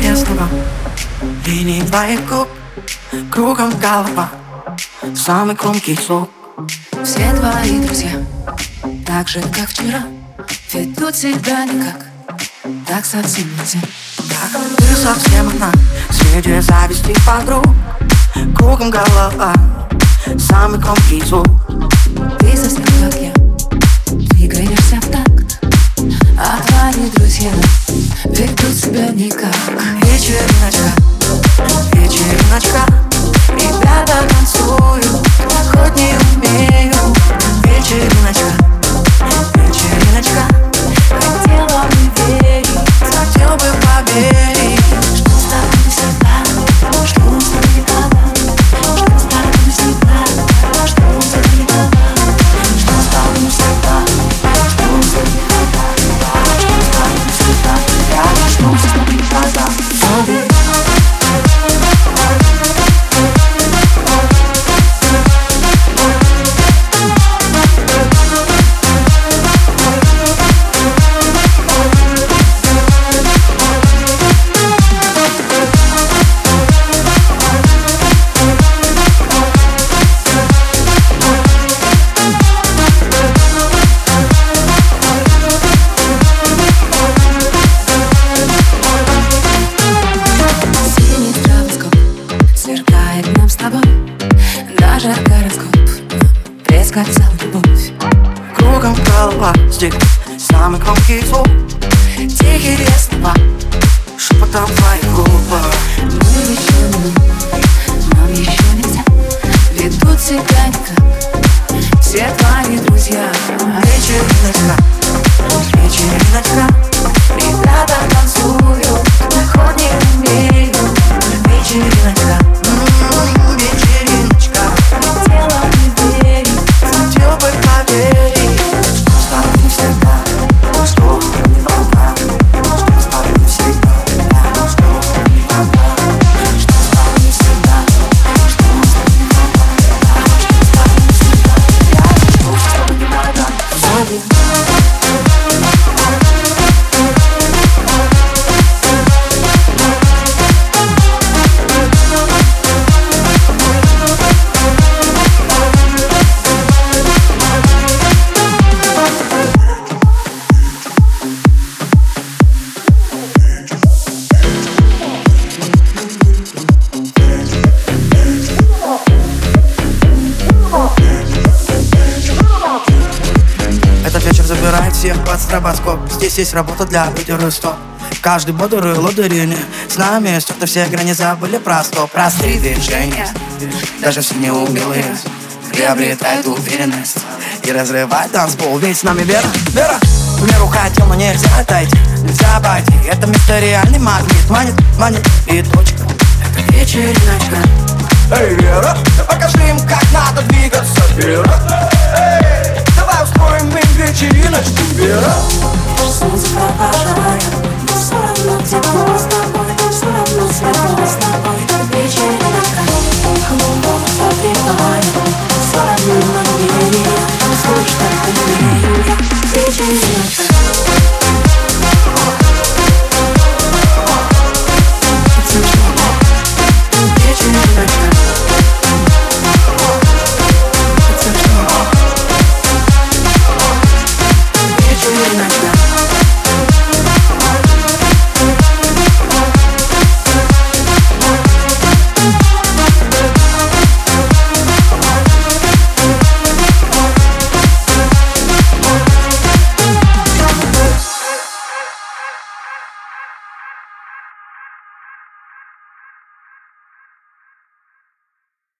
интересного линии твоих губ, кругом голова, самый громкий звук. Все твои друзья, так же, как вчера, ведут себя никак, так совсем нельзя. Ты совсем одна среди зависти подруг, кругом голова, самый громкий звук. Ты совсем как я, двигаешься в такт, а твои друзья ведут себя никак. Вечериночка, вечериночка, ребята танцуют, хоть не умею. Вечериночка, вечериночка, Хотела бы верить, хотел бы поверить, что с тобой навсегда, что с тобой никогда, что с тобой навсегда, что с тобой никогда, что с тобой навсегда, что с тобой никогда, что с тобой навсегда, что с тобой никогда. Сверкает нам с тобой, даже гороскоп предсказал любовь. кругом голова, здесь самый громкий звук. Тихие слова, шепотом твоих губ. Мы еще не мы, нам еще нельзя, ведут себя никак все твои друзья. Вечериночка, вечериночка, ребята танцуют, хоть не умею. Вечериночка, вечериночка, Хотела бы верить, хотел бы поверить, что с тобой всегда, что не волна, что с тобой всегда, что не волна, что с тобой всегда, что с тобой не волна, что с тобой всегда, что с тобой не волна. Этот вечер забирает всех под стробоскоп. Здесь есть работа для лидера стоп. Каждый бодрый лодырине с нами стерты все грани, забыли про стоп. Простые движения, даже все неумелые приобретают уверенность и разрывает танцпол. Ведь с нами Вера, Вера. К миру хотел, но нельзя отойти, нельзя обойти. Это место реальный магнит, манит, манит и точка. Это вечериночка. Эй, Вера, покажи им, как надо двигаться, Вера. Эй, давай устроим им вечериночку, Вера. солнце провожает.